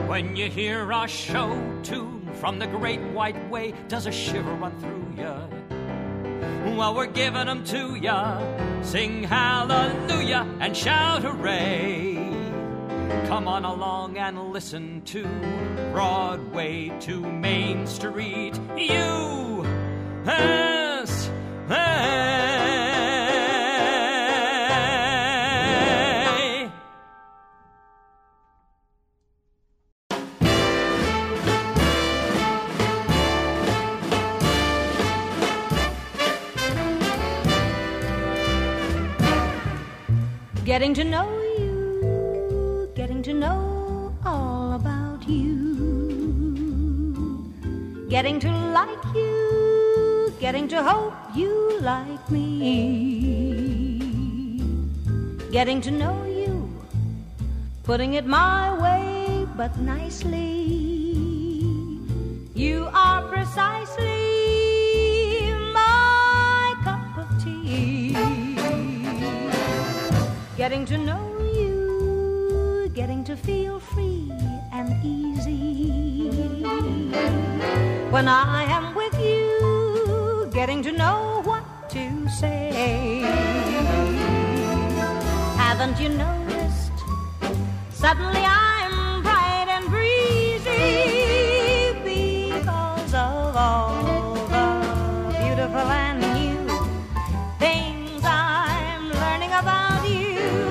When you hear our show tune from the great white way, does a shiver run through ya? Well, we're giving them to ya. Sing hallelujah and shout hooray. Come on along and listen to Broadway to Main Street. USA. Getting to know you, getting to know all about you, getting to like you, getting to hope you like me, getting to know you, putting it my way but nicely. You are precisely my cup of tea. Getting to know you, getting to feel free and easy. When I am with you, getting to know what to say. Haven't you noticed? Suddenly I'm bright and breezy because of all the beautiful and new things I'm learning about you.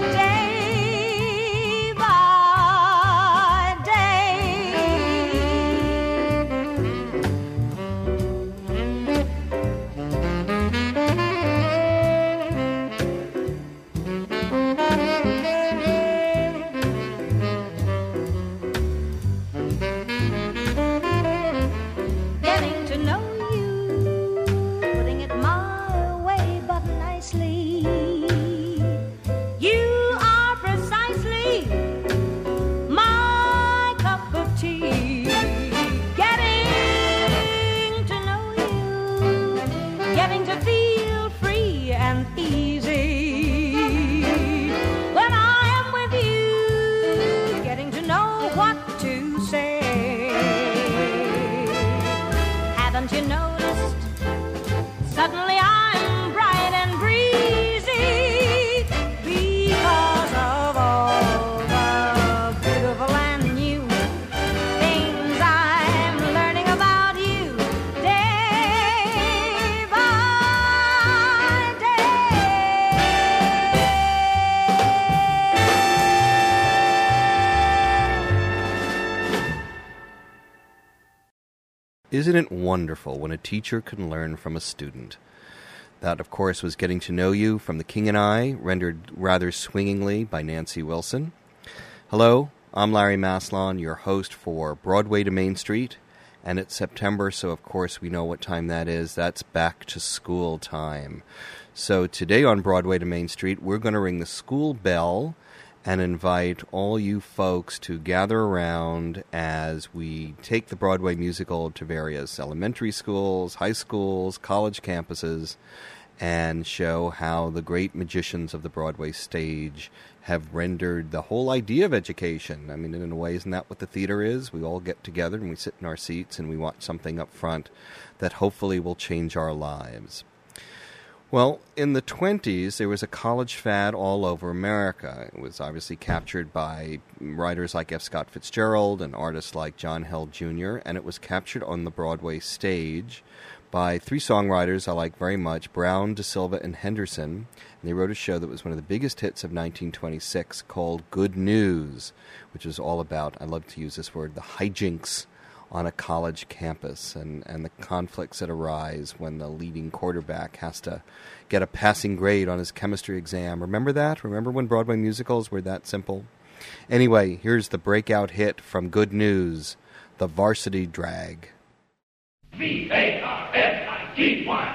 Isn't it wonderful when a teacher can learn from a student? That, of course, was Getting to Know You from The King and I, rendered rather swingingly by Nancy Wilson. Hello, I'm Larry Maslon, your host for Broadway to Main Street, and it's September, so of course we know what time that is. That's back to school time. So today on Broadway to Main Street, we're going to ring the school bell and invite all you folks to gather around as we take the Broadway musical to various elementary schools, high schools, college campuses, and show how the great magicians of the Broadway stage have rendered the whole idea of education. I mean, in a way, isn't that what the theater is? We all get together and we sit in our seats and we watch something up front that hopefully will change our lives. Well, in the 1920s, there was a college fad all over America. It was obviously captured by writers like F. Scott Fitzgerald and artists like John Held Jr., and it was captured on the Broadway stage by three songwriters I like very much, Brown, DeSilva, and Henderson. And they wrote a show that was one of the biggest hits of 1926 called Good News, which was all about, I love to use this word, the hijinks on a college campus and the conflicts that arise when the leading quarterback has to get a passing grade on his chemistry exam. Remember that? Remember when Broadway musicals were that simple? Anyway, here's the breakout hit from Good News, The Varsity Drag. V-A-R-S-I-T-Y.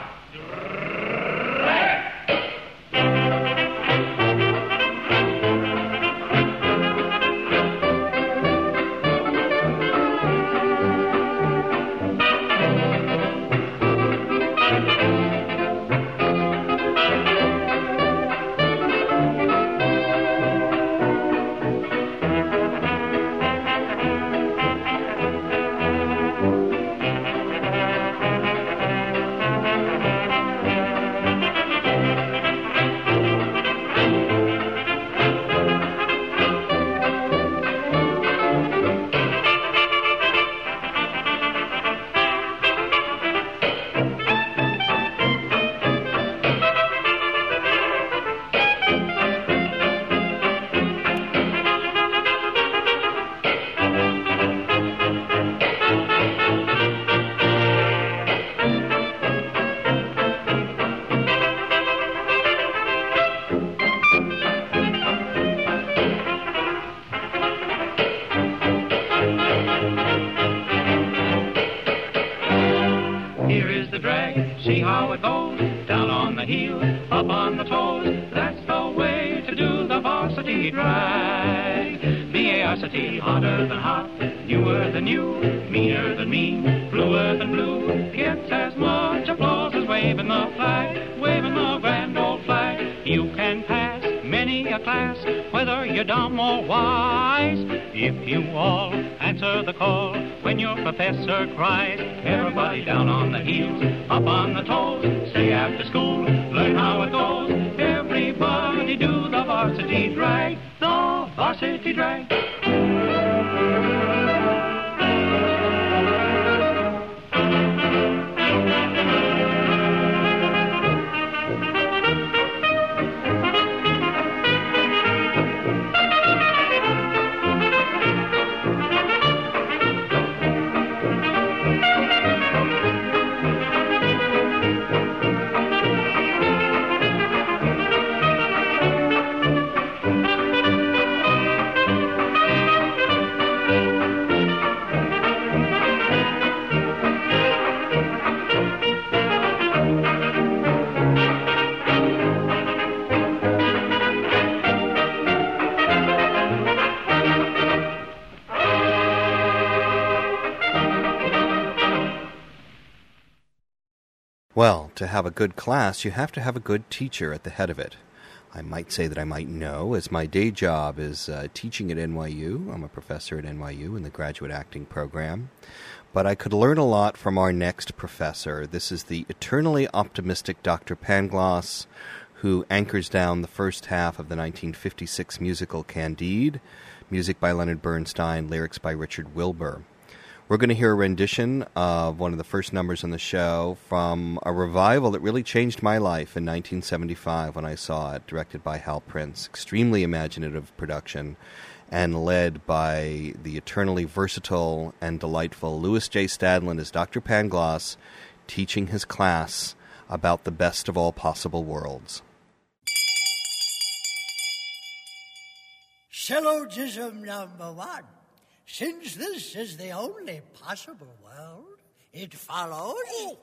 varsity drag. B-A-R-C-T, hotter than hot, newer than new, meaner than mean, bluer than blue. Gets as much applause as waving the flag, waving the grand old flag. You can pass many a class, whether you're dumb or wise, if you all answer the call when your professor cries. Everybody down on the heels, up on the toes, stay after school, learn how it goes. Everybody do the varsity drag, the varsity drag. Well, to have a good class, you have to have a good teacher at the head of it. I might say that I might know, as my day job is teaching at NYU. I'm a professor at NYU in the graduate acting program. But I could learn a lot from our next professor. This is the eternally optimistic Dr. Pangloss, who anchors down the first half of the 1956 musical Candide, music by Leonard Bernstein, lyrics by Richard Wilbur. We're going to hear a rendition of one of the first numbers on the show from a revival that really changed my life in 1975 when I saw it, directed by Hal Prince. Extremely imaginative production and led by the eternally versatile and delightful Louis J. Stadlin as Dr. Pangloss, teaching his class about the best of all possible worlds. Syllogism number one. Since this is the only possible world, it follows...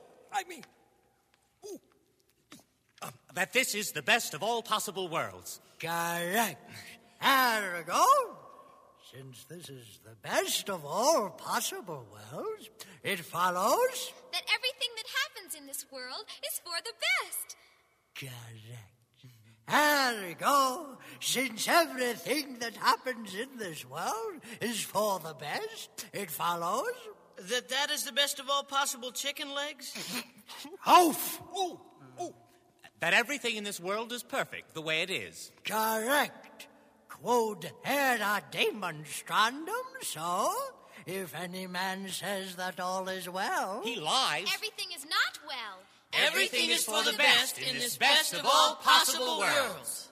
that this is the best of all possible worlds. Correct. Ergo, since this is the best of all possible worlds, it follows... that everything that happens in this world is for the best. Correct. Ergo, since everything that happens in this world is for the best, it follows... that is the best of all possible chicken legs? Oof! Ooh. That everything in this world is perfect, the way it is. Correct. Quod era demonstrandum, so if any man says that all is well... He lies. Everything is not well. Everything is for the best in this best of all possible worlds.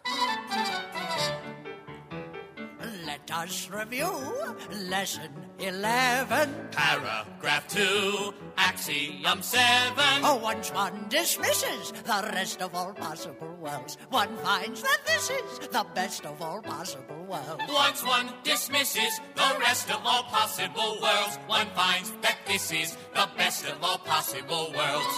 Let us review Lesson 11. Paragraph 2, Axiom 7. Once one dismisses the rest of all possible worlds, one finds that this is the best of all possible worlds. Once one dismisses the rest of all possible worlds, one finds that this is the best of all possible worlds.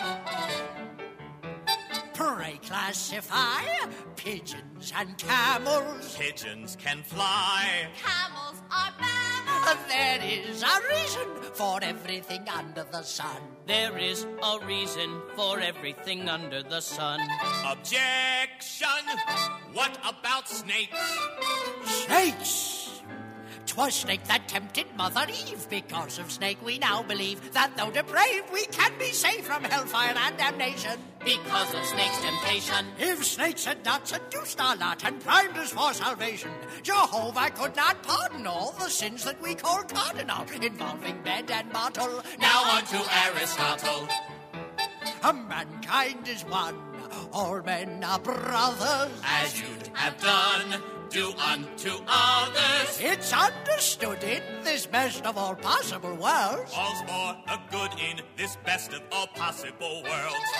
Pray classify pigeons and camels. Pigeons can fly. Camels are mammals. There is a reason for everything under the sun. There is a reason for everything under the sun. Objection! What about snakes? Snakes! 'Twas snake that tempted Mother Eve. Because of snake we now believe that though depraved we can be saved from hellfire and damnation. Because of snake's temptation. If snakes had not seduced our lot and primed us for salvation, Jehovah could not pardon all the sins that we call cardinal, involving bed and bottle. Now on to Aristotle. Mankind is one, all men are brothers. As you'd have done, do unto others. It's understood in this best of all possible worlds. All's for the good in this best of all possible worlds.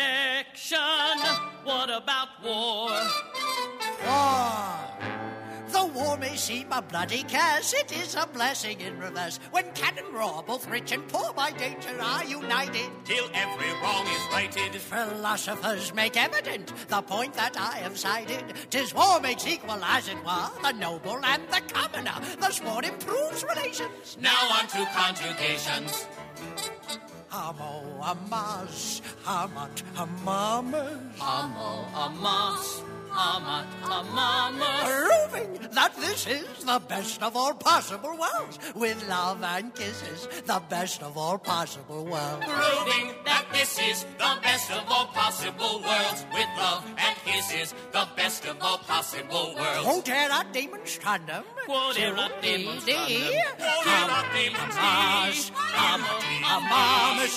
Objection! What about war? War. Though war may seem a bloody curse, it is a blessing in reverse. When cannon roar, both rich and poor by danger are united. Till every wrong is righted. Philosophers make evident the point that I have cited. 'Tis war makes equal, as it were, the noble and the commoner. Thus war improves relations. Now on to conjugations. Amo, amas, amat, amamas. Amo, amas, amat, amamas. Proving that this is the best of all possible worlds. With love and kisses, the best of all possible worlds. Proving that this is the best of all possible worlds. With love and kisses, the best of all possible worlds. Quod erat demonstrandum. Quod erat demonstrandum. Quod erat demonstrandum. Amat, amamas,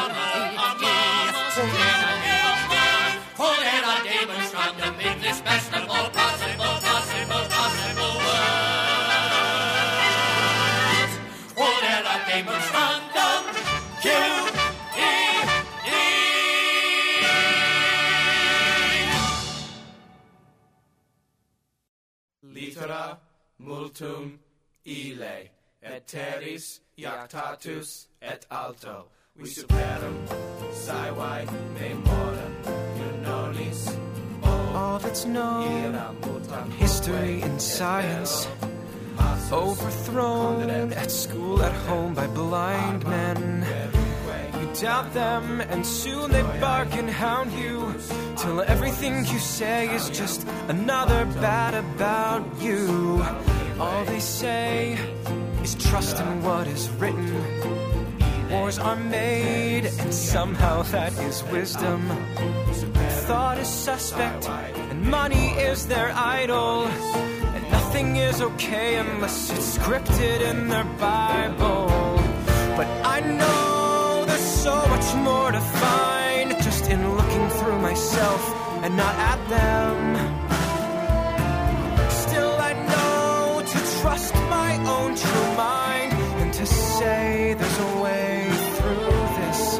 Quod erat demonstrandum in this best of all possible worlds. Quod erat demonstrandum. Q-E-E. Litera multum ille, et teris iactatus et alto. We superum, saivae memorem, unonis, all that's known in history and science, overthrown at school, at home by blind men. You doubt them, and soon they bark and hound you, till everything you say is just another bad about you. All they say is trust in what is written. Wars are made, and somehow that is wisdom. Thought is suspect, and money is their idol. And nothing is okay unless it's scripted in their Bible. But I know there's so much more to find just in looking through myself and not at them. Still I know to trust my own true mind and to say there's a way through this.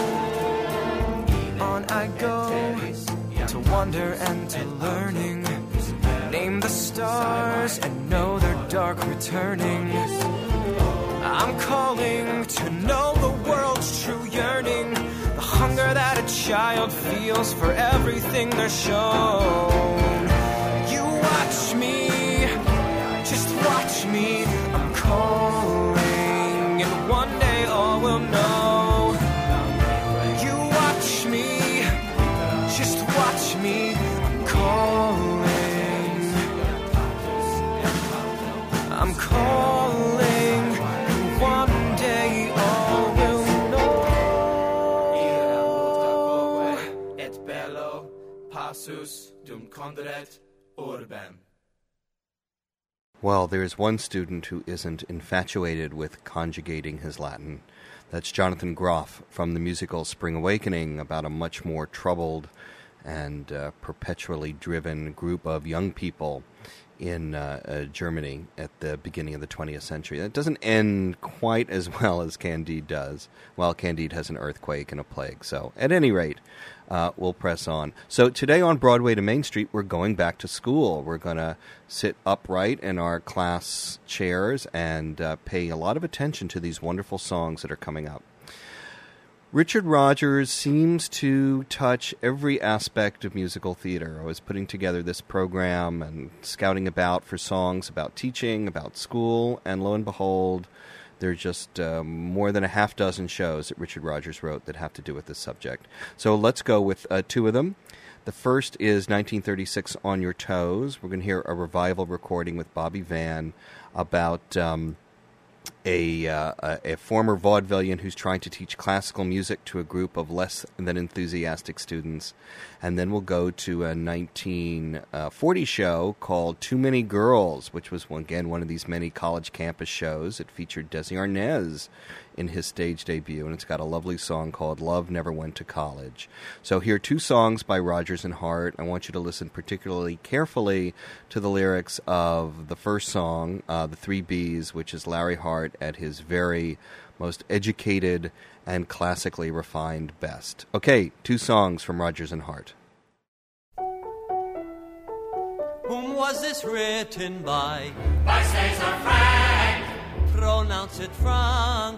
On I go to wonder and to learning. Name the stars and know they're dark returning. I'm calling to know the world's true yearning, the hunger that a child feels for everything they're shown. You watch me, just watch me, I'm calling, and one day all will know. You watch me, just watch me, I'm calling, I'm calling, and one day all will know. et bello passus dum conderet urbem. Well, there's one student who isn't infatuated with conjugating his Latin. That's Jonathan Groff from the musical Spring Awakening, about a much more troubled and perpetually driven group of young people in Germany at the beginning of the 20th century. That doesn't end quite as well as Candide does. Well, Candide has an earthquake and a plague, so at any rate, we'll press on. So today on Broadway to Main Street, we're going back to school. We're going to sit upright in our class chairs and pay a lot of attention to these wonderful songs that are coming up. Richard Rodgers seems to touch every aspect of musical theater. I was putting together this program and scouting about for songs about teaching, about school, and lo and behold, there are just more than a half dozen shows that Richard Rodgers wrote that have to do with this subject. So let's go with two of them. The first is 1936, On Your Toes. We're going to hear a revival recording with Bobby Van about a former vaudevillian who's trying to teach classical music to a group of less than enthusiastic students. And then we'll go to a 1940 show called Too Many Girls, which was, again, one of these many college campus shows. It featured Desi Arnaz in his stage debut, and it's got a lovely song called Love Never Went to College. So here are two songs by Rodgers and Hart. I want you to listen particularly carefully to the lyrics of the first song, The Three B's, which is Larry Hart at his very most educated and classically refined best. Okay, two songs from Rodgers and Hart. Oh, was this written by? By Caesar Frank. Pronounce it Frank.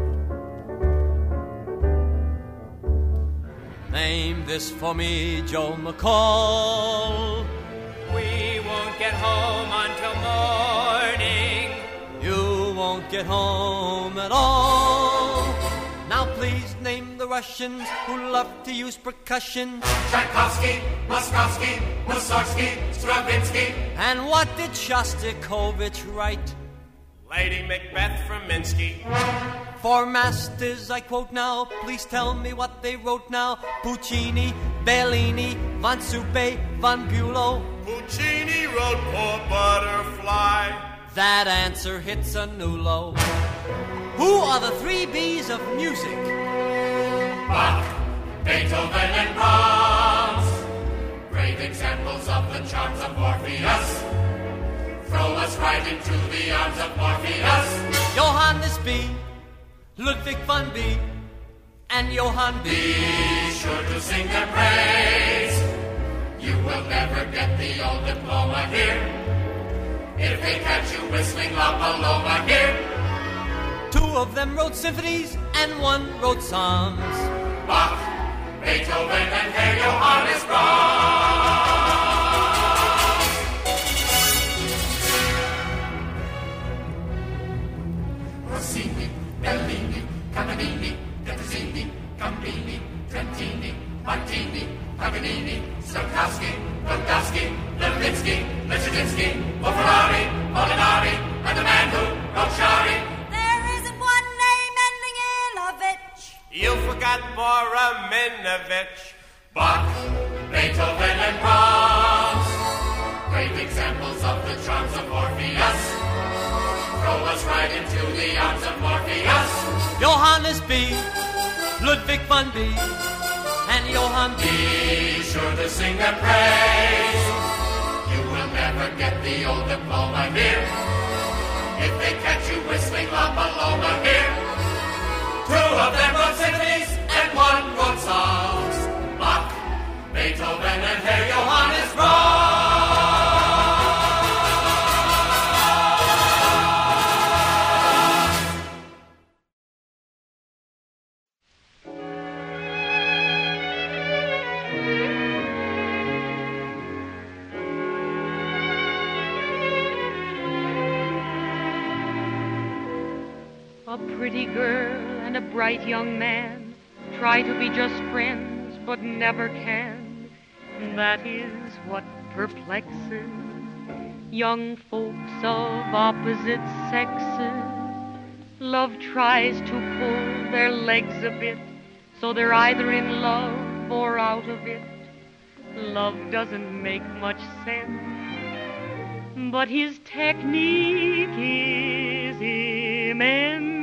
Name this for me, Joe McCall. We won't get home until morning. You won't get home at all. Now please name the Russians who love to use percussion. Tchaikovsky, Moskovsky, Mussorgsky, Stravinsky. And what did Shostakovich write? Lady Macbeth from Minsky. For masters, I quote now, please tell me what they wrote now. Puccini, Bellini, Von Suppe, Von Bulow. Puccini wrote Poor Butterfly. That answer hits a new low. Who are the three B's of music? Bach, Beethoven, and Brahms. Great examples of the charms of Orpheus. Throw us right into the arms of Orpheus. Johannes B., Ludwig van Beek, and Johann B. Be sure to sing their praise. You will never get the old diploma here. If they catch you whistling La Paloma here. Two of them wrote symphonies, and one wrote psalms. Bach, Beethoven, and Herr Johannes Brahms. Rossini, Bellini, Paganini, Petrosini, Gambini, Trentini, Martini, Paganini, Stokowski, Godowski, Levinsky, Leschetinsky, Ferrari, Molinari, and the man who wrote Shari. There isn't one name ending in a Vitch. You forgot Boraminovich. Bach, Beethoven, and Brahms. Great examples of the charms of Orpheus. Throw us right into the arms of Morpheus. Johannes B., Ludwig van Beek, and Johann B. Be sure to sing their praise. You will never get the old diploma here. If they catch you whistling La Paloma here. Two of them wrote symphonies and one wrote songs. Bach, Beethoven, and Herr Johannes Brahms. A pretty girl and a bright young man try to be just friends, but never can. That is what perplexes young folks of opposite sexes. Love tries to pull their legs a bit, so they're either in love or out of it. Love doesn't make much sense, but his technique is immense.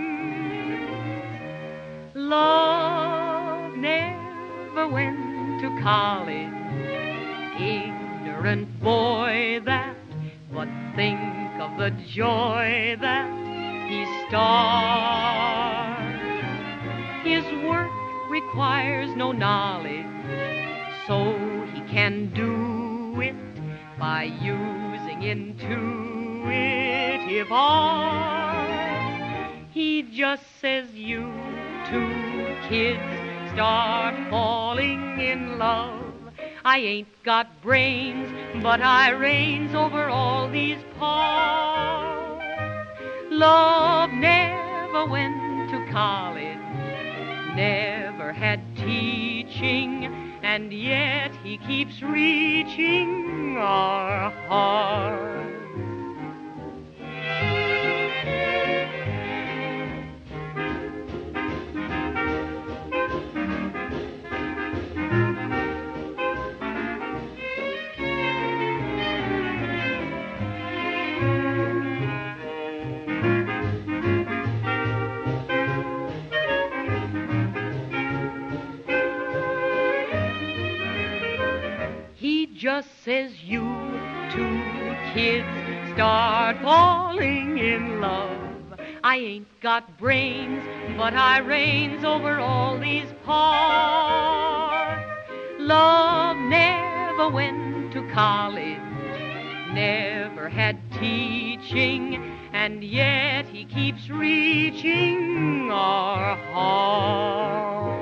Love never went to college, ignorant boy that, but think of the joy that he starts. His work requires no knowledge, so he can do it by using intuitive art. He just says you two kids start falling in love. I ain't got brains, but I reigns over all these parts. Love never went to college, never had teaching, and yet he keeps reaching our hearts. Just says you two kids start falling in love. I ain't got brains, but I reigns over all these parts. Love never went to college, never had teaching, and yet he keeps reaching our heart.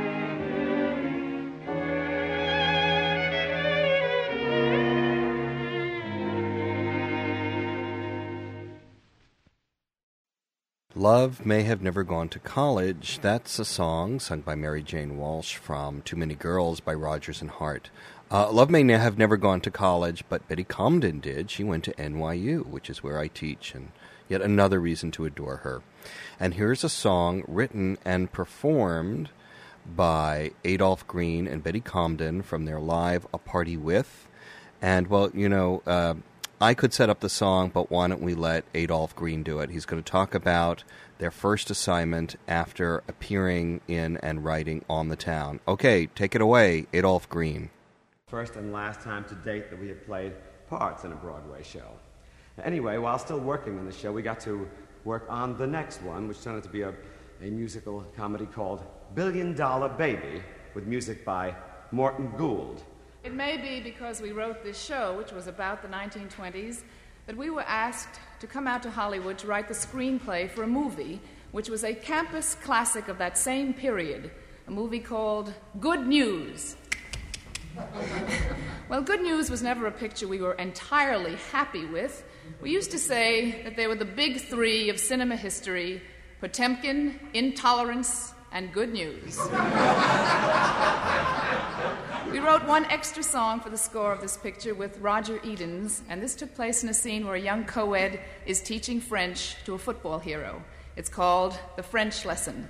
Love May Have Never Gone to College. That's a song sung by Mary Jane Walsh from Too Many Girls by Rodgers and Hart. Love may have never gone to college, but Betty Comden did. She went to NYU, which is where I teach, and yet another reason to adore her. And here's a song written and performed by Adolph Green and Betty Comden from their live A Party With. And, well, you know, I could set up the song, but why don't we let Adolph Green do it? He's going to talk about their first assignment after appearing in and writing On the Town. Okay, take it away, Adolph Green. First and last time to date that we have played parts in a Broadway show. Anyway, while still working on the show, we got to work on the next one, which turned out to be a musical comedy called $1 Billion Baby, with music by Morton Gould. It may be because we wrote this show, which was about the 1920s, that we were asked to come out to Hollywood to write the screenplay for a movie, which was a campus classic of that same period, a movie called Good News. Well, Good News was never a picture we were entirely happy with. We used to say that they were the big three of cinema history: Potemkin, Intolerance, and Good News. We wrote one extra song for the score of this picture with Roger Edens, and this took place in a scene where a young co-ed is teaching French to a football hero. It's called The French Lesson.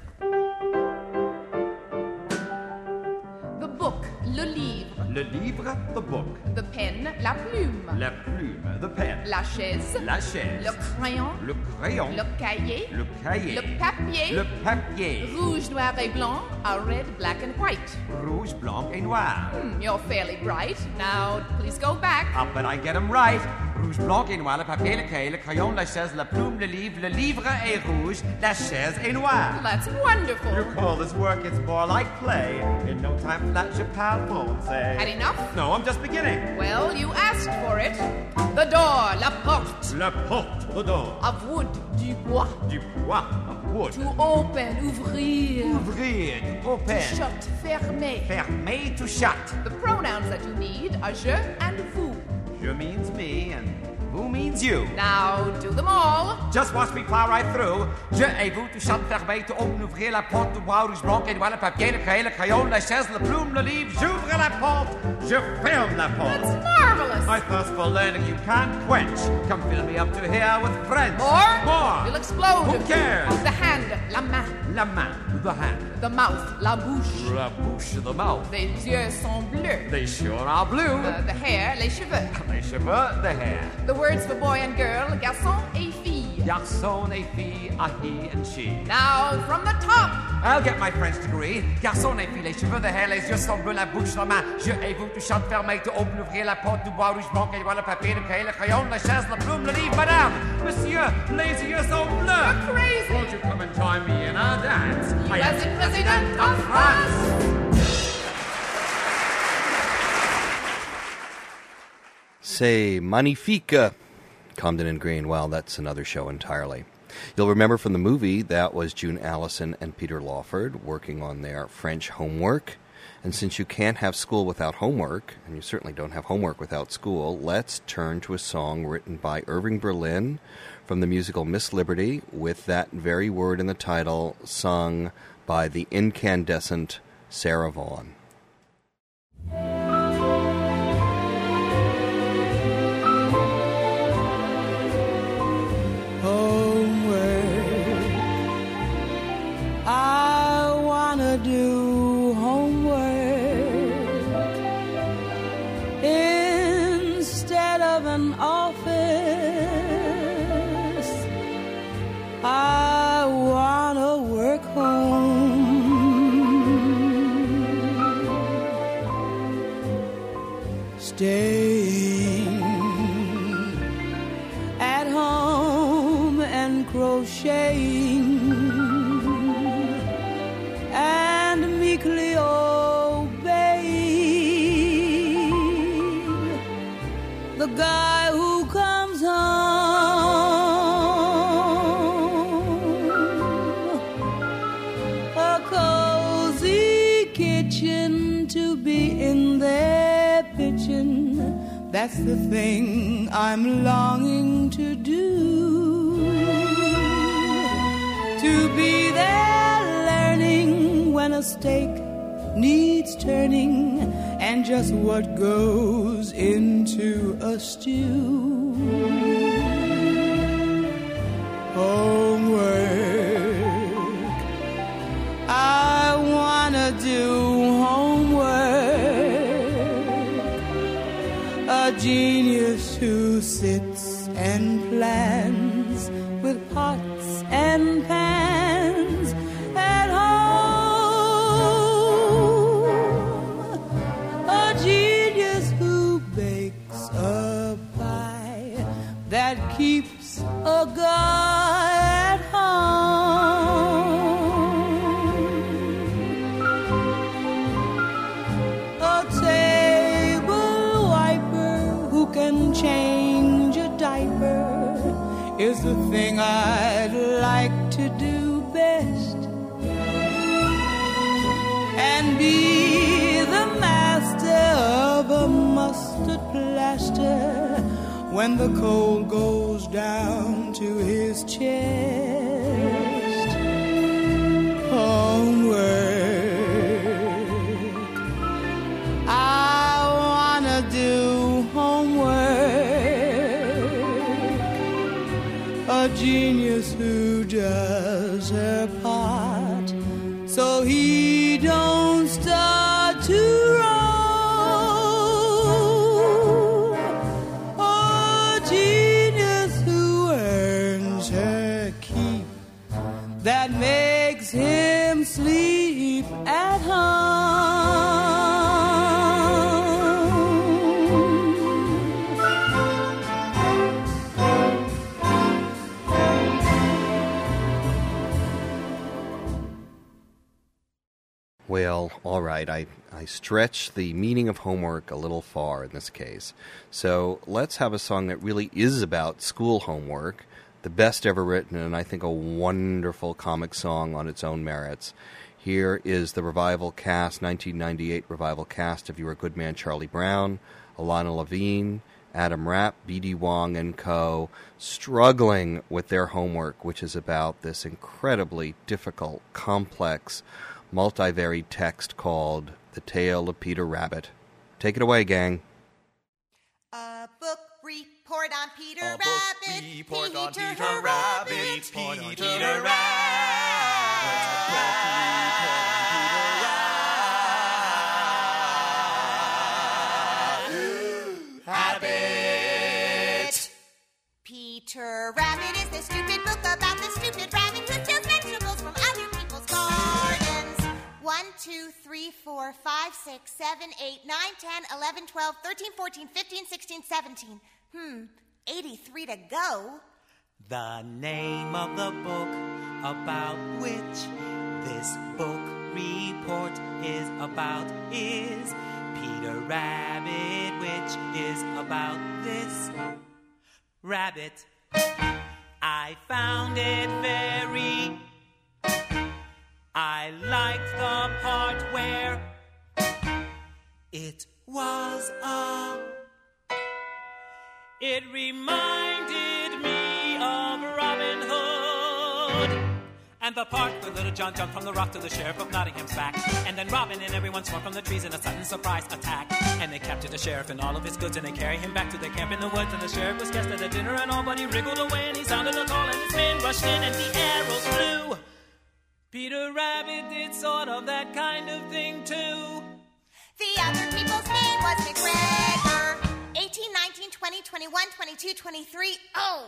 The book, le livre. Le livre, the book. The pen, la plume. La plume, the pen. La chaise. La chaise. Le crayon. Le crayon. Le cahier. Le cahier. Le papier. Le papier. Rouge, noir et blanc, or red, black and white. Rouge, blanc et noir. You're fairly bright. Now, please go back. Ah, but I get them right. Rouge, blanc et noir, le papier, le cahier, le crayon, la chaise, la plume, le livre est rouge, la chaise est noire. That's wonderful. You call this work, it's more like play. In no time flat, je parle français. Had enough? No, I'm just beginning. Well, you asked for it. The door, la porte. La porte, the door. Of wood, du bois. Du bois, of wood. To open, ouvrir. Ouvrir, to open. To shut, fermer. Fermer, to shut. The pronouns that you need are je and vous. Je means me, and vous means you. Now, do them all. Just watch me plow right through. Je et vous, to shut, fermer, to open, ouvrir, la porte, du bois, rouge, blanc, et noir, le papier, le cahier, le crayon, la chaise, la plume, le livre, j'ouvre la porte, je ferme la porte. That's marvelous. My thirst for learning you can't quench. Come fill me up to here with French. More? You'll explode. Who cares? The hand, la main. La main, the hand. The mouth, la bouche. La bouche, the mouth. Les yeux sont bleus. They sure are blue. The hair, les cheveux. Les cheveux, the hair. The words for boy and girl, garçon et fille. Garçon et fille, a he and she. Now, from the top. I'll get my French degree. Garçon et fille, les cheveux, the hair, les yeux sont bleus, la bouche, la main. Je et vous, tu chantes, fermer, tu open, ouvrir, la porte, du bois, rouge, blanc, et noir, le papier, le cahier, le crayon, la chaise, la plume, le livre, madame. Monsieur, les yeux sont bleus. You're crazy. Won't you come and join me in our dance? You as the President of France. C'est magnifique. Comden and Green. Well, that's another show entirely. You'll remember from the movie that was June Allison and Peter Lawford working on their French homework. And since you can't have school without homework, and you certainly don't have homework without school, let's turn to a song written by Irving Berlin from the musical Miss Liberty, with that very word in the title, sung by the incandescent Sarah Vaughan. I wanna do homework instead of an office. I wanna work home. Staying at home and crocheting and meekly obeying the guy who That's the thing I'm longing to do. To be there learning when a steak needs turning and just what goes into a stew. Homework, I wanna do homework. A genius who sits and plans with pots and pans at home. A genius who bakes a pie that keeps a guy at home. A table wiper who can change a diaper is the thing I'd like to do best. And be the master of a mustard plaster when the cold goes down to his chest. Homework, I wanna do homework. A genius who does her part so he don't start to run. That makes him sleep at home. Well, all right, I stretch the meaning of homework a little far in this case. So let's have a song that really is about school homework. The best ever written, and I think a wonderful comic song on its own merits. Here is the revival cast, 1998 revival cast of You Are a Good Man, Charlie Brown, Alana Levine, Adam Rapp, B.D. Wong, and co., struggling with their homework, which is about this incredibly difficult, complex, multivariate text called The Tale of Peter Rabbit. Take it away, gang. A book report on Peter Rabbit. Report on Peter Rabbit. Peter Rabbit. Peter Rabbit is the stupid book about the stupid rabbit who steals vegetables from other people's gardens. 1, 2, 3, 4, 5, 6, 7, 8, 9, 10, 11, 12, 13, 14, 15, 16, 17. 83 to go. The name of the book about which this book report is about is Peter Rabbit, which is about this rabbit. I found it very. I liked the part where it was a. It reminded me of Robin Hood. And the part where Little John jumped from the rock to the sheriff of Nottingham's back. And then Robin and everyone swung from the trees in a sudden surprise attack. And they captured the sheriff and all of his goods, and they carried him back to the camp in the woods. And the sheriff was guest at the dinner and all, but he wriggled away and he sounded a call and his men rushed in and the arrows flew. Peter Rabbit did sort of that kind of thing too. The other people's name was McGregor. 18, 19, 20, 21, 22, 23. Oh!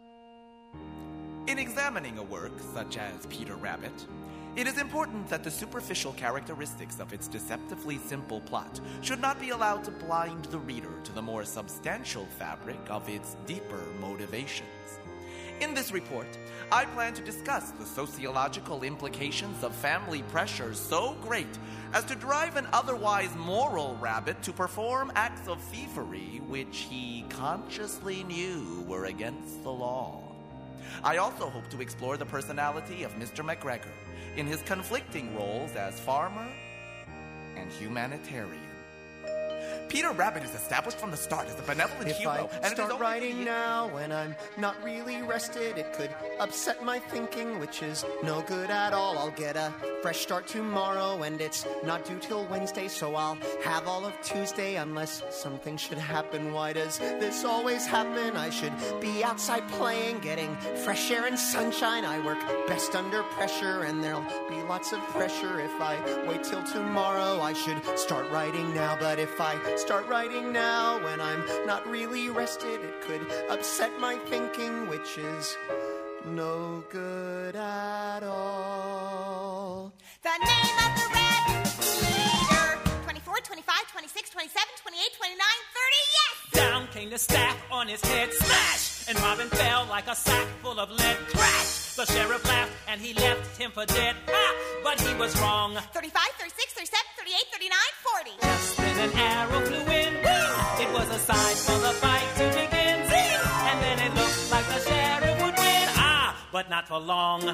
In examining a work such as Peter Rabbit, it is important that the superficial characteristics of its deceptively simple plot should not be allowed to blind the reader to the more substantial fabric of its deeper motivations. In this report, I plan to discuss the sociological implications of family pressures so great as to drive an otherwise moral rabbit to perform acts of thievery which he consciously knew were against the law. I also hope to explore the personality of Mr. McGregor in his conflicting roles as farmer and humanitarian. Peter Rabbit is established from the start as a benevolent hero. If I start writing now when I'm not really rested, it could upset my thinking, which is no good at all. I'll get a fresh start tomorrow, and it's not due till Wednesday, so I'll have all of Tuesday unless something should happen. Why does this always happen? I should be outside playing, getting fresh air and sunshine. I work best under pressure, and there'll be lots of pressure if I wait till tomorrow. I should start writing now, but if I start writing now when I'm not really rested, it could upset my thinking, which is no good at all. The name of the red leader: 24, 25, 26, 27, 28, 29, 30, yes! Down came the staff on his head, smash! And Robin fell like a sack full of lead, crash! The sheriff laughed and he left him for dead, ha! But he was wrong. 35, 36, 37, 38, 39, 40. Just then an arrow flew in, whee! It was a sign for the fight to begin, zing! And then it looked like the sheriff would win, but not for long.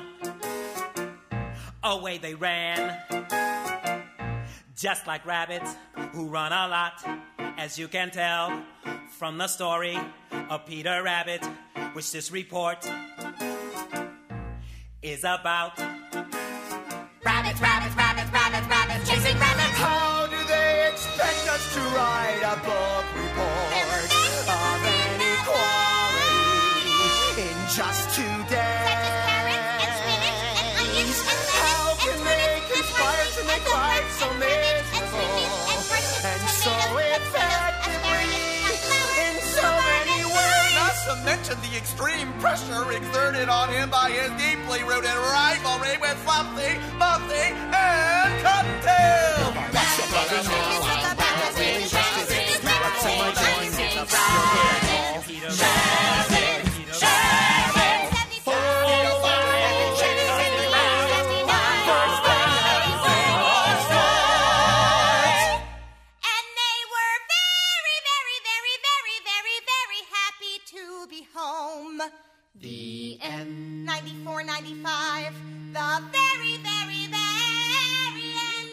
Away they ran, just like rabbits who run a lot, as you can tell from the story of Peter Rabbit, which this report is about. Rabbits, rabbits, rabbits, rabbits, rabbits, chasing rabbits. How do they expect us to write a book report of inequality in just 2 days? How can they conspire to make life so miserable and so effectively in so many ways? Not to mention the extreme pressure exerted on him by his deeply rooted rivalry with Fluffy, Muffy, and Cottontail. That's your brother now. I'm not really interested in what's in my joints. The end. 94, 95, the very, very, very end.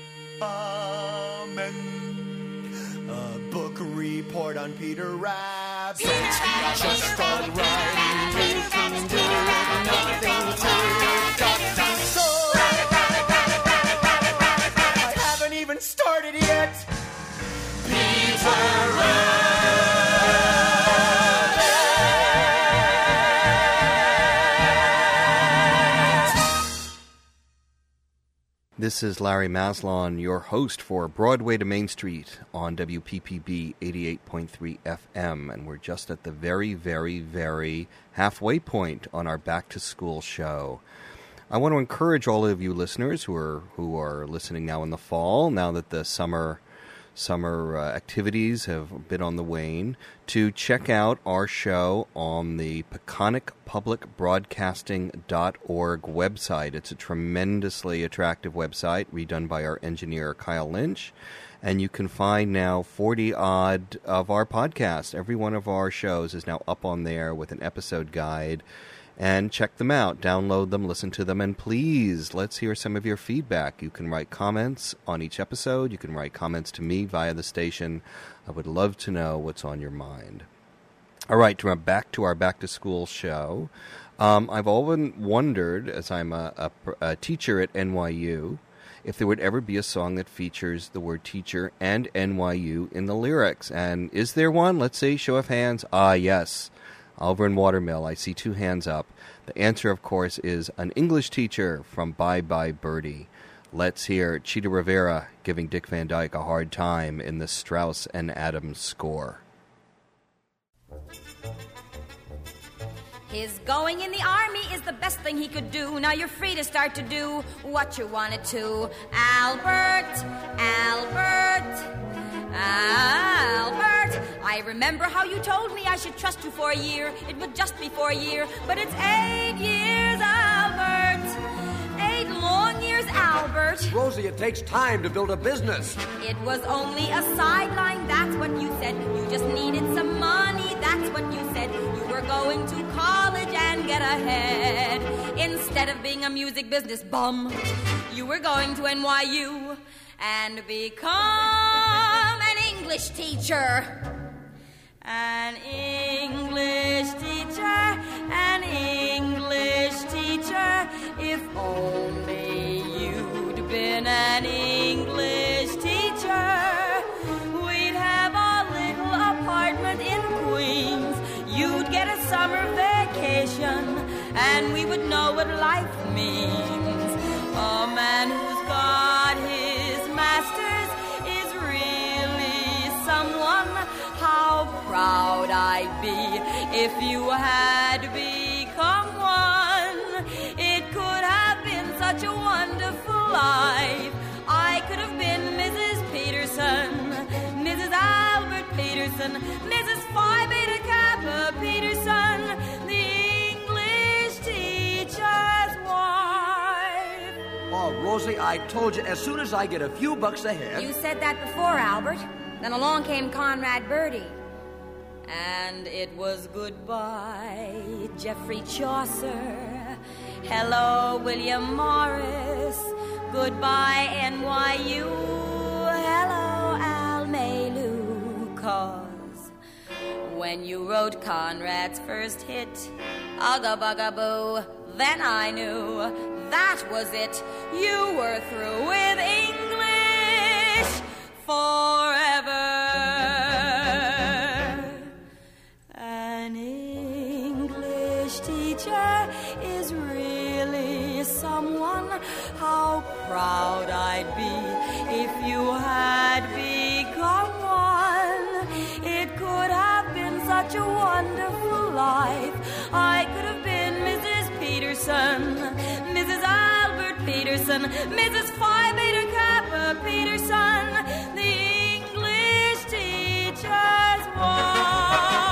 Amen. A book report on Peter Rabbit. Just start writing, making do with nothing to so I haven't even started yet. Peter Rabbit. This is Larry Maslon, your host for Broadway to Main Street on WPPB 88.3 FM, and we're just at the very, very, very halfway point on our back-to-school show. I want to encourage all of you listeners who are listening now in the fall, now that the summer activities have been on the wane, to check out our show on the PequonekPublicBroadcasting.org website. It's a tremendously attractive website redone by our engineer Kyle Lynch, and you can find now 40-odd of our podcasts. Every one of our shows is now up on there with an episode guide. And check them out, download them, listen to them, and please, let's hear some of your feedback. You can write comments on each episode. You can write comments to me via the station. I would love to know what's on your mind. All right, back to our back-to-school show. I've often wondered, as I'm a teacher at NYU, if there would ever be a song that features the word teacher and NYU in the lyrics. And is there one? Let's see, show of hands. Yes. Over in Watermill, I see 2 hands up. The answer, of course, is An English Teacher from Bye Bye Birdie. Let's hear Cheetah Rivera giving Dick Van Dyke a hard time in the Strauss and Adams score. His going in the army is the best thing he could do. Now you're free to start to do what you wanted to. Albert, I remember how you told me I should trust you for a year. It would just be for a year, but it's 8 years, Albert. 8 long years, Albert. Rosie, it takes time to build a business. It was only a sideline, that's what you said. You just needed some money, that's what you said. You were going to college and get ahead. Instead of being a music business bum, you were going to NYU and become an English English teacher. An English teacher, an English teacher. If only you'd been an English teacher, we'd have a little apartment in Queens. You'd get a summer vacation, and we would know what life means. A man who's got his masters is really someone. How proud I'd be if you had become one. It could have been such a wonderful life. I could have been Mrs. Peterson, Mrs. Albert Peterson, Mrs. Phi Beta Kappa Peterson, the English teacher's wife. Oh, Rosie, I told you, as soon as I get a few bucks ahead... You said that before, Albert. Then along came Conrad Birdie. And it was goodbye, Geoffrey Chaucer. Hello, William Morris. Goodbye, NYU. Hello, Al Malu. 'Cause when you wrote Conrad's first hit, Ugga Bugga Boo, then I knew that was it. You were through with English forever. An English teacher is really someone. How proud I'd be if you had become one. It could have been such a wonderful life. I could have been Mrs. Peterson, Mrs. Albert Peterson, Mrs. Phi Beta Kappa Peterson, the English teacher's wife.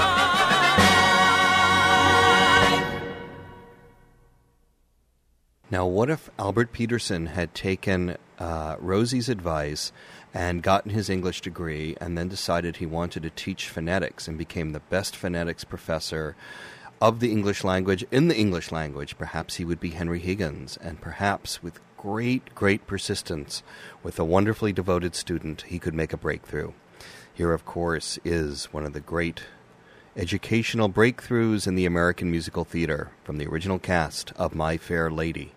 Now, what if Albert Peterson had taken Rosie's advice and gotten his English degree and then decided he wanted to teach phonetics and became the best phonetics professor of the English language in the English language? Perhaps he would be Henry Higgins, and perhaps with great, great persistence, with a wonderfully devoted student, he could make a breakthrough. Here, of course, is one of the great educational breakthroughs in the American musical theater from the original cast of My Fair Lady.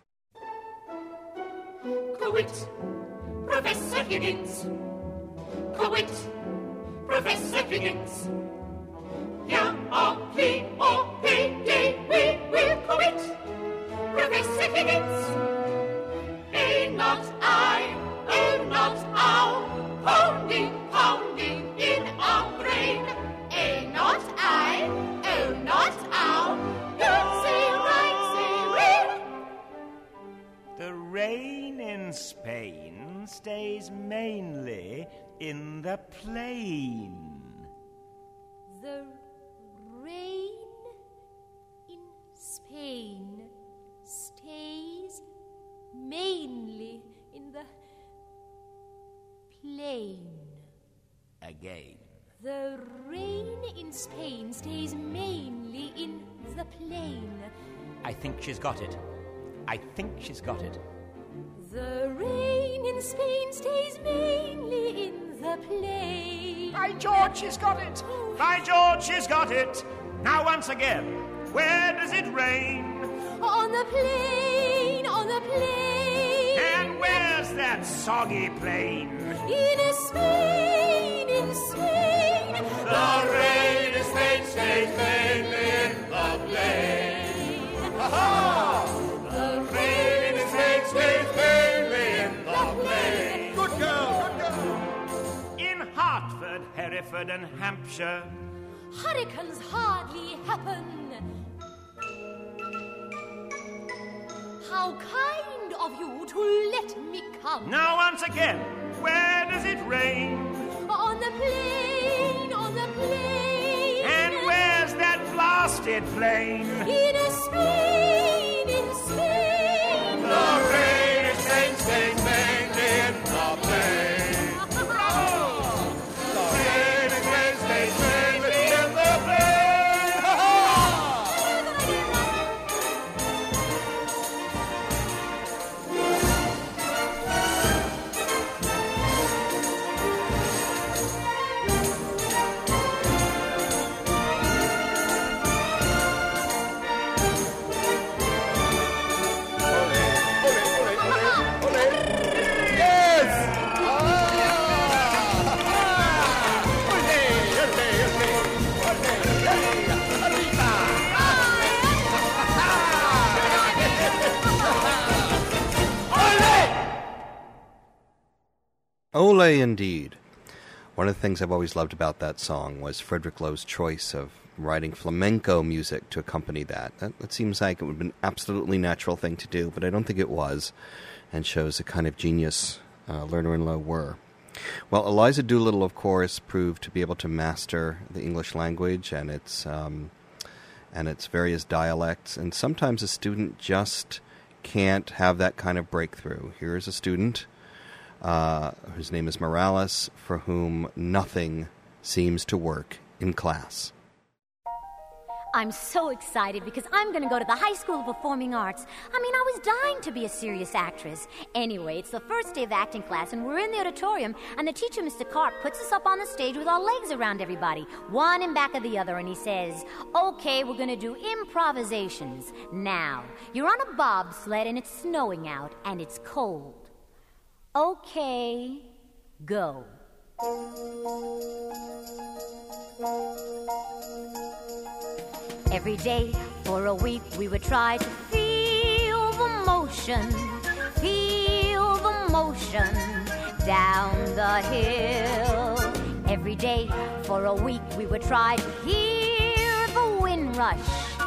Quit, Professor Higgins. Quit, Professor Higgins. P-O-P-O-P-D, we will quit, Professor Higgins. A not I, O not ow, pounding, pounding in our brain. A not I, O not ow, don't say right, say rain. The rain in Spain stays mainly in the plain. The rain in Spain stays mainly in the plain. Again. The rain in Spain stays mainly in the plain. I think she's got it. I think she's got it. The rain in Spain stays mainly in the plain. By George, she's got it! By George, she's got it! Now once again, where does it rain? On the plain, on the plain. And where's that soggy plain? In Spain, in Spain. The rain in Spain stays mainly in the plain. Ha-ha! The rain in Spain stays mainly in the plain. Good girl, good girl. In Hartford, Hereford and Hampshire, hurricanes hardly happen. How kind of you to let me come. Now once again, where does it rain? On the plain, on the plain. And where's that blasted plain? In Spain, in Spain. The rain in Spain stays mainly in the plain. The rain in Spain stays mainly in the plain. Ole, indeed. One of the things I've always loved about that song was Frederick Lowe's choice of writing flamenco music to accompany that. That seems like it would have been an absolutely natural thing to do, but I don't think it was, and shows the kind of genius Lerner and Lowe were. Well, Eliza Doolittle, of course, proved to be able to master the English language and its various dialects, and sometimes a student just can't have that kind of breakthrough. Here is a student whose name is Morales, for whom nothing seems to work in class. I'm so excited because I'm going to go to the High School of Performing Arts. I mean, I was dying to be a serious actress. Anyway, it's the first day of acting class, and we're in the auditorium, and the teacher, Mr. Karp, puts us up on the stage with our legs around everybody, one in back of the other, and he says, okay, we're going to do improvisations. Now, you're on a bobsled, and it's snowing out, and it's cold. Okay, go. Every day for a week we would try to feel the motion down the hill. Every day for a week we would try to hear the wind rush,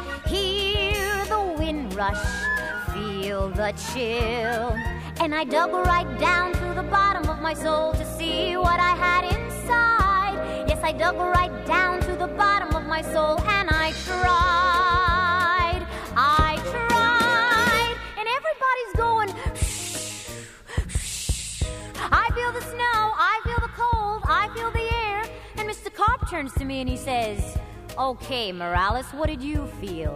feel the chill. And I dug right down to the bottom of my soul to see what I had inside. Yes, I dug right down to the bottom of my soul, and I tried. And everybody's going, shh, shh. I feel the snow, I feel the cold, I feel the air. And Mr. Karp turns to me and he says, okay, Morales, what did you feel?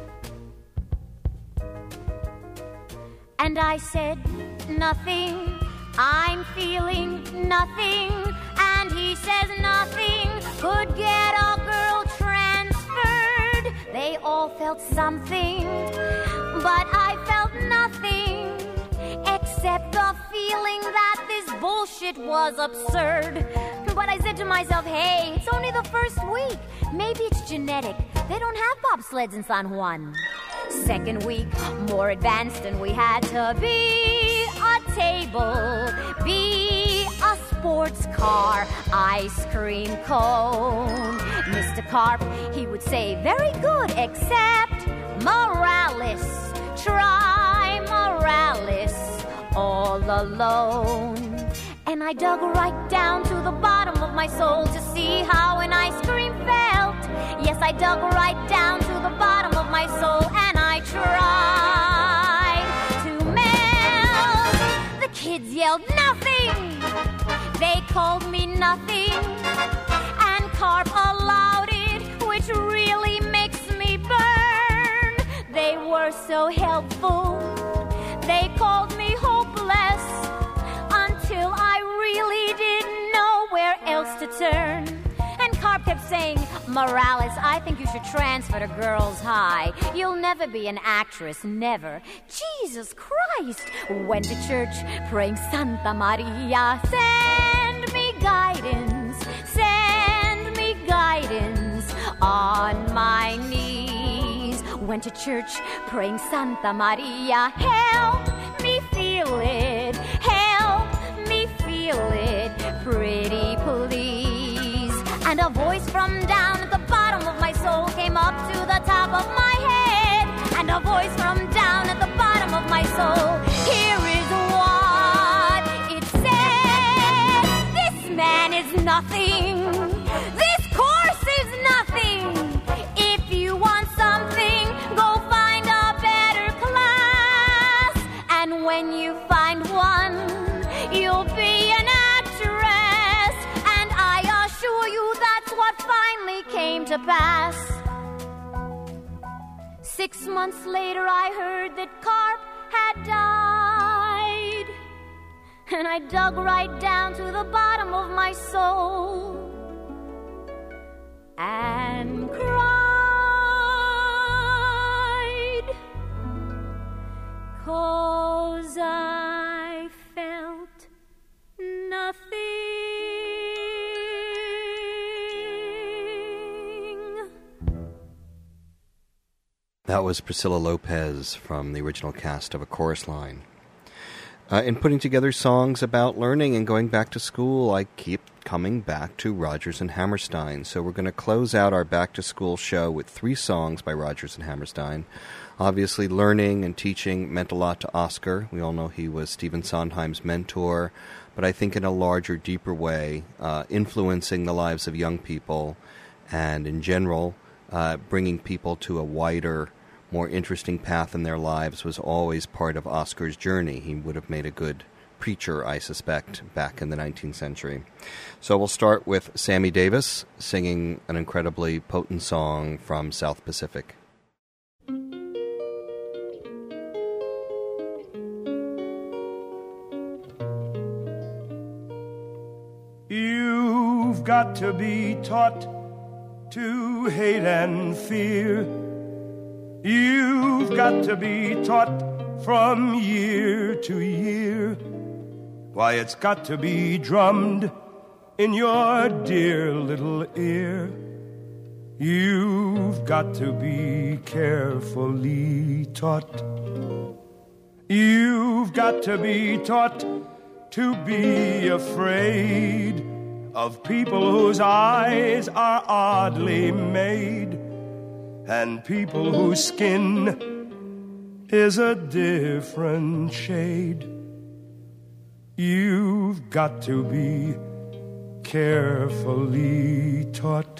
And I said, nothing, I'm feeling nothing. And he says nothing could get a girl transferred. They all felt something, but I felt nothing, except the feeling that this bullshit was absurd. But I said to myself, hey, it's only the first week. Maybe it's genetic. They don't have bobsleds in San Juan. Second week, more advanced, and we had to be a table, be a sports car, ice cream cone. Mr. Karp, he would say, very good, except Morales. Try Morales all alone. And I dug right down to the bottom of my soul to see how an ice cream felt. Yes, I dug right down to the bottom of my soul, and I tried to melt. The kids yelled nothing. They called me nothing. And Karp allowed it, which really makes me burn. They were so helpful. They called me hopeless until I really didn't know where else to turn. And Karp kept saying, Morales, I think you should transfer to Girls High. You'll never be an actress, never. Jesus Christ! Went to church praying Santa Maria, send me guidance on my knees. Went to church praying Santa Maria, help me feel it, pretty please. And a voice from down at the bottom of my soul came up to the top of my head. And a voice from down at the bottom of my soul, here is what it said. This man is nothing. This course is nothing. If you want something, go find a better class. And when you find one, you'll be an actress. And I assure you that's what finally came to pass. 6 months later, I heard that Karp had died. And I dug right down to the bottom of my soul and cried, 'cause I felt nothing. That was Priscilla Lopez from the original cast of A Chorus Line. In putting together songs about learning and going back to school, I keep coming back to Rodgers and Hammerstein. So we're going to close out our back-to-school show with 3 songs by Rodgers and Hammerstein. Obviously, learning and teaching meant a lot to Oscar. We all know he was Stephen Sondheim's mentor, but I think in a larger, deeper way, influencing the lives of young people and, in general, bringing people to a wider, more interesting path in their lives was always part of Oscar's journey. He would have made a good preacher, I suspect, back in the 19th century. So we'll start with Sammy Davis singing an incredibly potent song from South Pacific. You've got to be taught to hate and fear. You've got to be taught from year to year. Why, it's got to be drummed in your dear little ear. You've got to be carefully taught. You've got to be taught to be afraid of people whose eyes are oddly made, and people whose skin is a different shade. You've got to be carefully taught.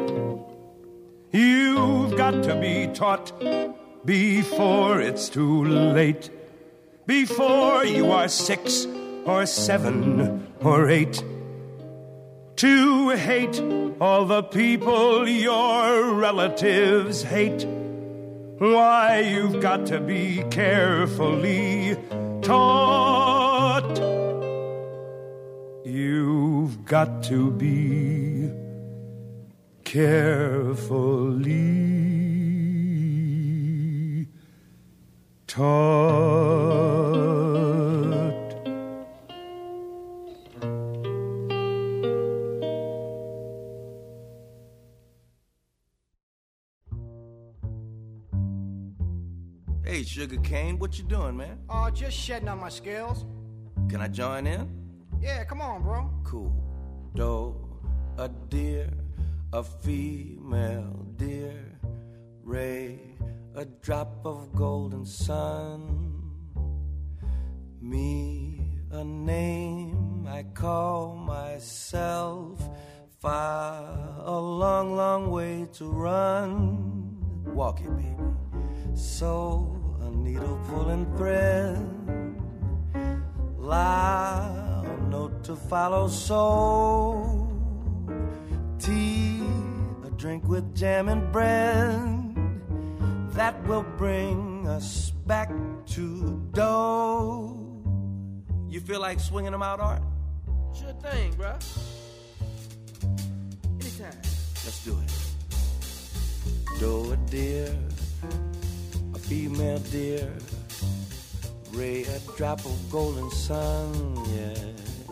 You've got to be taught before it's too late, before you are 6 or 7 or 8, to hate all the people your relatives hate. Why, you've got to be carefully taught. You've got to be carefully taught. Hey, Sugar Cane, what you doing, man? Oh, just shedding on my scales. Can I join in? Yeah, come on, bro. Cool. Doe, a deer, a female deer, ray, a drop of golden sun. Me, a name I call myself, far, a long, long way to run. Walk it, baby. So, a needle pulling thread, loud note to follow, so tea, a drink with jam and bread, that will bring us back to dough. You feel like swinging them out, Art? Sure thing, bruh. Anytime. Let's do it. Doe, a deer, a female deer, ray, a drop of golden sun, yeah.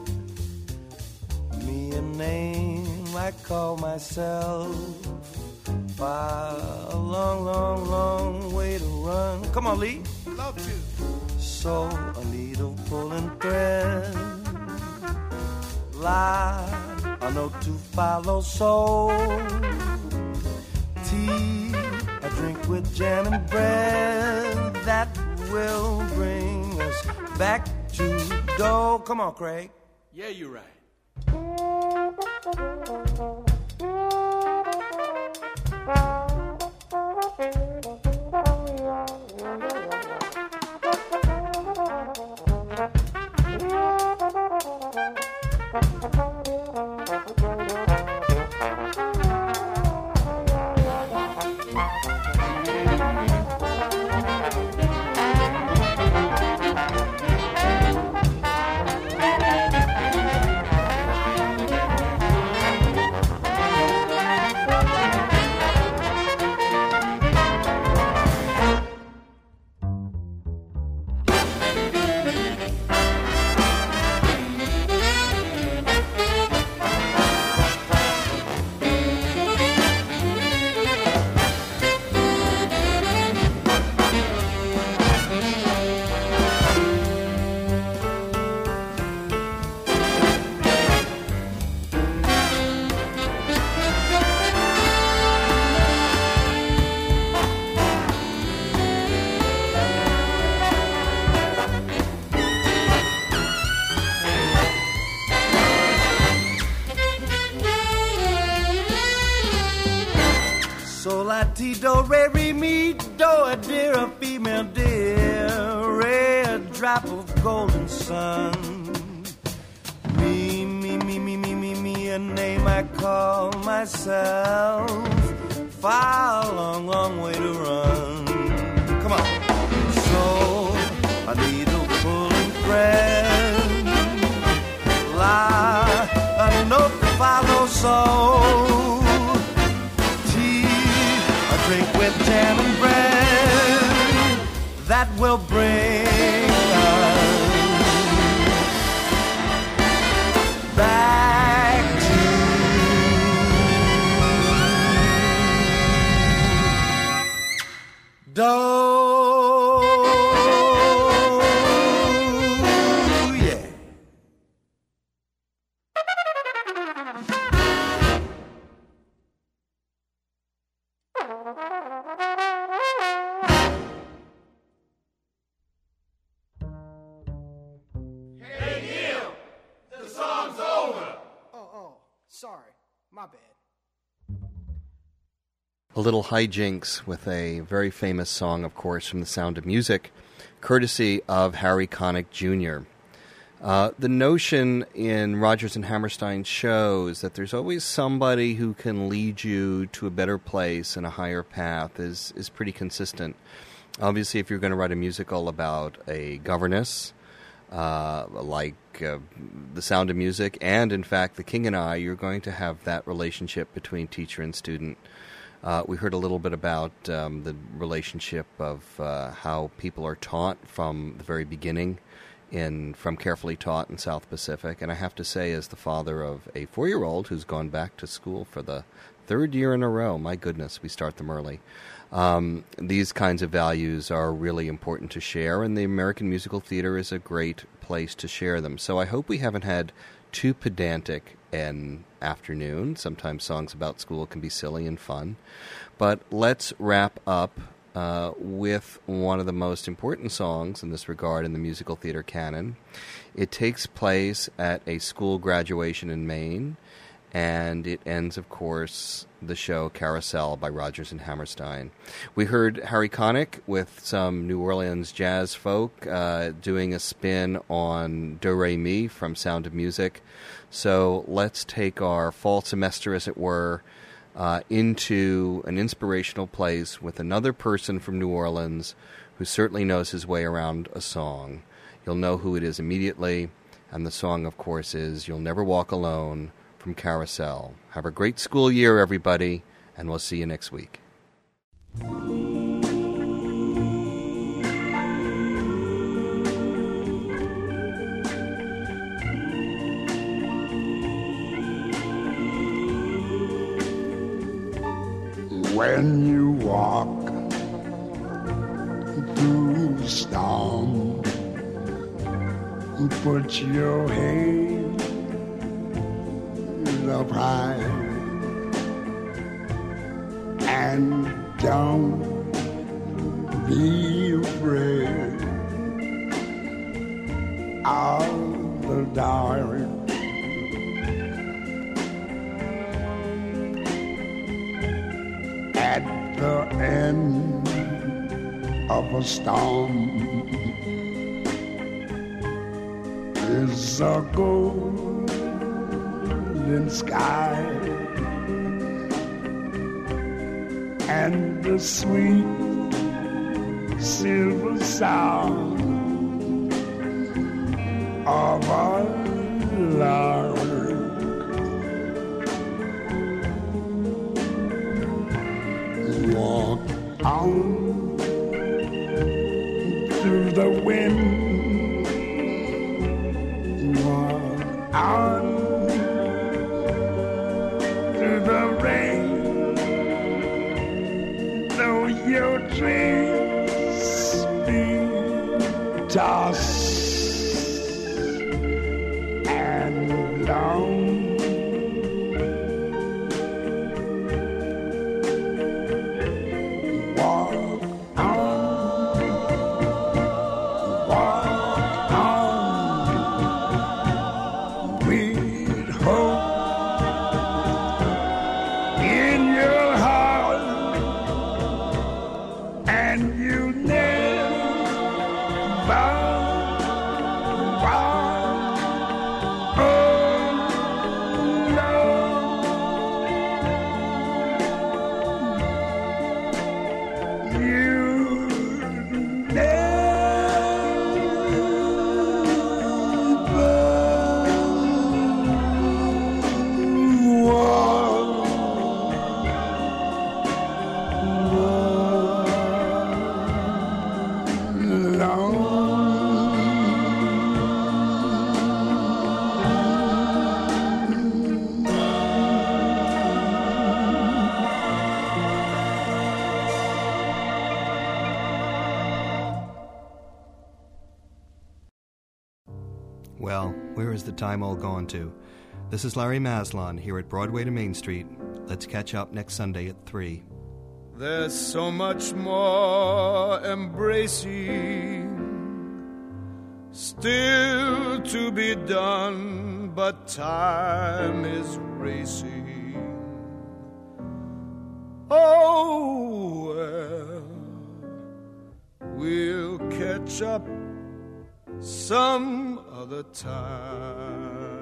Me, a name I call myself, far, a long, long, long way to run. Come on, Lee. Love to. So, a needle pulling thread, line, a note to follow, so tea, a drink with jam and bread, that will bring us back to dough. Come on, Craig. Yeah, you're right. type of golden sun. Me, me, me, me, me, me, me, a name I call myself. Far, long, long way to run. Come on. So, I need a pulling thread. Lie, a note to follow, so. Tea, a drink with jam and bread. That will bring us back to yeah. Sorry, my bad. A little hijinks with a very famous song, of course, from The Sound of Music, courtesy of Harry Connick Jr. The notion in Rodgers and Hammerstein shows that there's always somebody who can lead you to a better place and a higher path is pretty consistent. Obviously, if you're going to write a musical about a governess, like The Sound of Music, and in fact The King and I, you're going to have that relationship between teacher and student. We heard a little bit about the relationship of how people are taught from the very beginning from Carefully Taught in South Pacific. And I have to say, as the father of a 4-year-old who's gone back to school for the 3rd year in a row, my goodness, we start them early. These kinds of values are really important to share, and the American Musical Theater is a great place to share them. So I hope we haven't had too pedantic an afternoon. Sometimes songs about school can be silly and fun. But let's wrap up with one of the most important songs in this regard in the musical theater canon. It takes place at a school graduation in Maine, and it ends, of course, the show Carousel by Rodgers and Hammerstein. We heard Harry Connick with some New Orleans jazz folk doing a spin on Do Re Mi from Sound of Music. So let's take our fall semester, as it were, into an inspirational place with another person from New Orleans who certainly knows his way around a song. You'll know who it is immediately, and the song, of course, is You'll Never Walk Alone from Carousel. Have a great school year, everybody, and we'll see you next week. When you walk through the storm, put your head up high and don't be afraid of the dark. At the end of a storm is a golden sky and the sweet silver sound of a lark. Walk on through the wind, walk on through the rain, though your dreams be tossed and long. Well, where has the time all gone to? This is Larry Maslon here at Broadway to Main Street. Let's catch up next Sunday at 3. There's so much more embracing still to be done, but time is racing. Oh, well, we'll catch up some other time.